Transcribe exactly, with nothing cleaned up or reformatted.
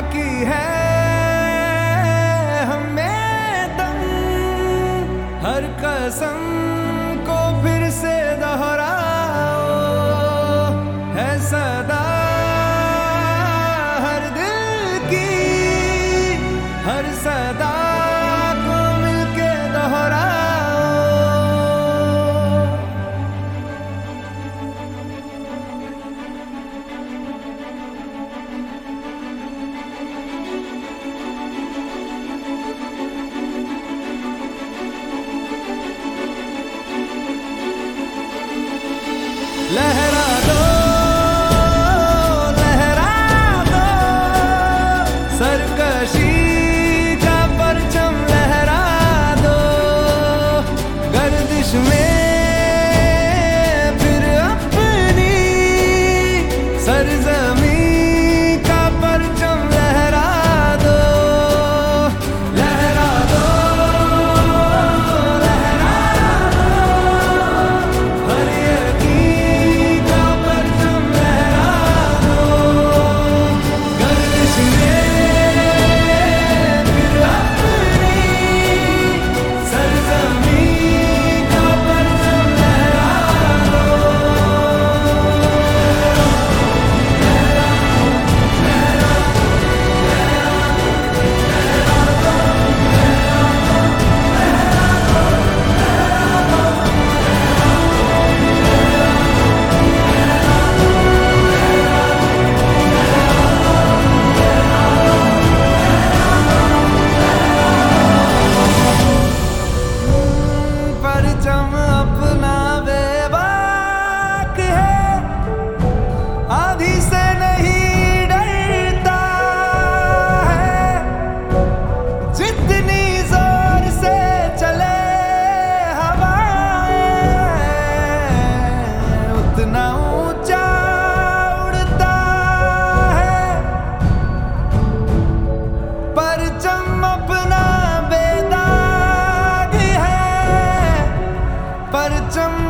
बाकी है हमें दम, हर कसम को फिर से दोहराओ, है सदा हर दिल की, हर सदा को मिलके दोहराओ। लहरा दो लहरा दो सरकशी का परचम, लहरा दो गर्दिश में फिर अपनी सरजमीं का परचम, लहरा दो लहरा दो लहरा दो हर यकीन का परचम, लहरा दो गर्दिश में फिर अपनी सरजमीं का परचम, लहरा दो। परचम अपना बेबाक है, आधी से नहीं डरता है, जितनी जोर से चले हवाएं उतना ऊंचा उड़ता है। परचम अपना बेदाग है, परचम